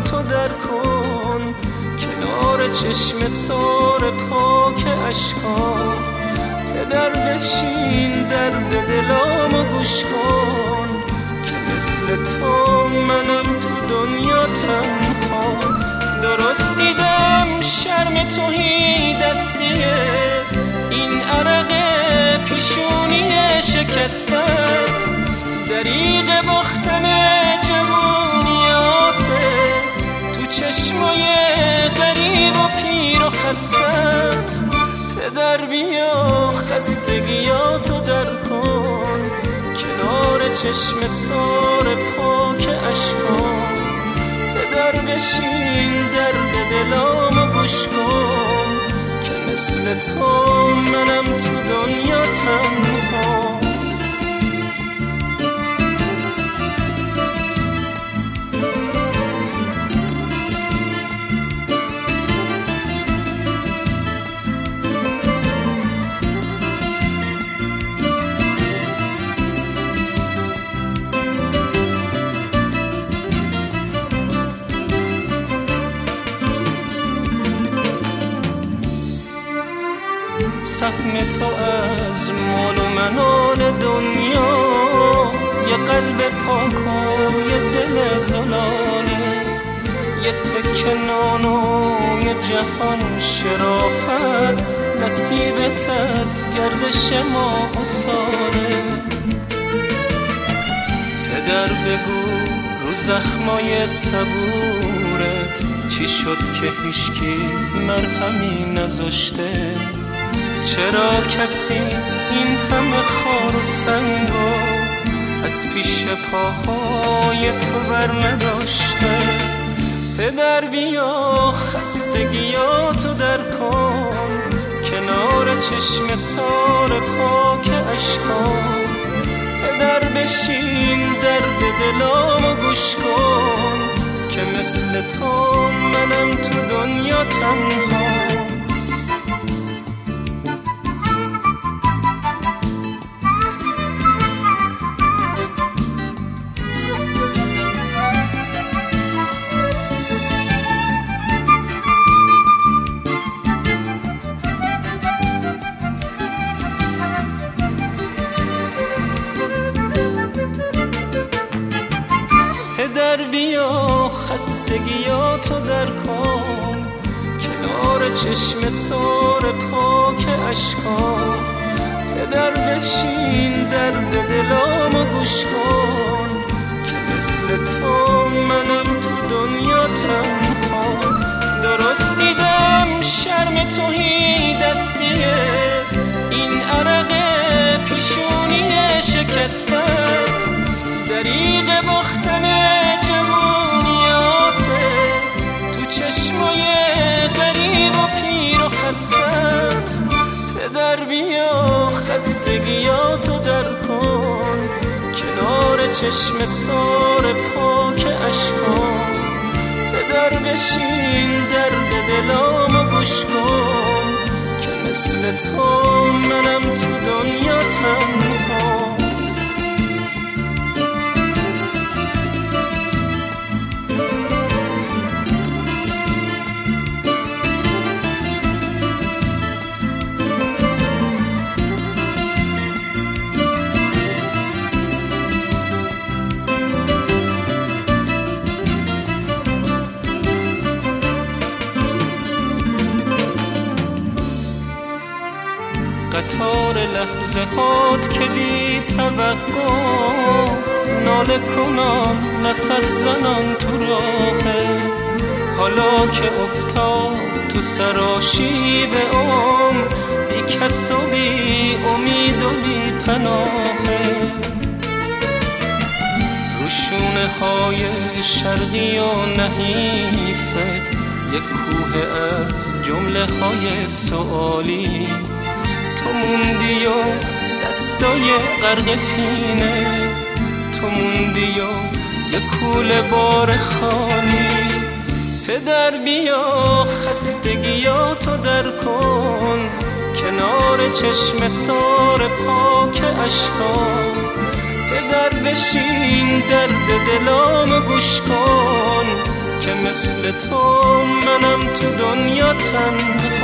خستگیاتو در کن، کنار چشم سار پاک اشکام. پدر بشین درد دلامو گوش کن، که مثل تو منم تو دنیا تنها. درست دیدم شرم توهی دستیه، این عرق پیشونی شکستت، دریغ باختن جوونیاته، تو چشمای غریب و پیر و خستت. پدر بیا خستگیاتو در کن، کنار چشم سار پاک اشکام. پدر بشین درد دلامو گوش کن، که مثل تو منم تو دنیا تنها. سهم تو از مال و منال دنیا، یه قلب پاک و یه دل زلاله، یه تکه نان و یه جهان شرافت، نصیبت از گردش ماه و ساله. پدر بگو رو زخمای صبورت، چی شد که هیچکی مرهمی نذاشته؟ چرا کسی این همه خار و سنگو از پیش پاهای تو بر نداشته؟ پدر بیا خستگیاتو در کن، کنار چشم سار پاک اشکام. پدر بشین درد دلامو گوش کن، که مثل تو منم تو دنیا تنها. پدر بیا خستگیاتو در کن، کنار چشم سار پاک اشکام. پدر بشین درد دلامو گوش کن، که مثل تو منم تو دنیا تنها. درست دیدم شرم توهی دستیه، این عرق پیشونی شکستت، دریغ باختن جوونیاته، تو چشمای غریب و پیر و خستت. پدر بیا خستگیاتو در کن، کنار چشم سار پاک اشکام. پدر بشین درد دلامو گوش کن، که مثل تو منم تو دنیا تنها. قطار لحظه هات که بی توقف، ناله کنان نفس زنان تو راهه. حالا که افتاد تو سراشیب عمر، بی کس و بی امید و بی پناهه. روشونه های شرقی و نحیفت، یک کوه از جمله های سوالی. تو موندی و دستای غرق پینه، تو موندی و یه کوله بار خالی. پدر بیا خستگیاتو در کن، کنار چشم سار پاک اشکام. پدر بشین درد دلامو گوش کن، که مثل تو منم تو دنیا تنها.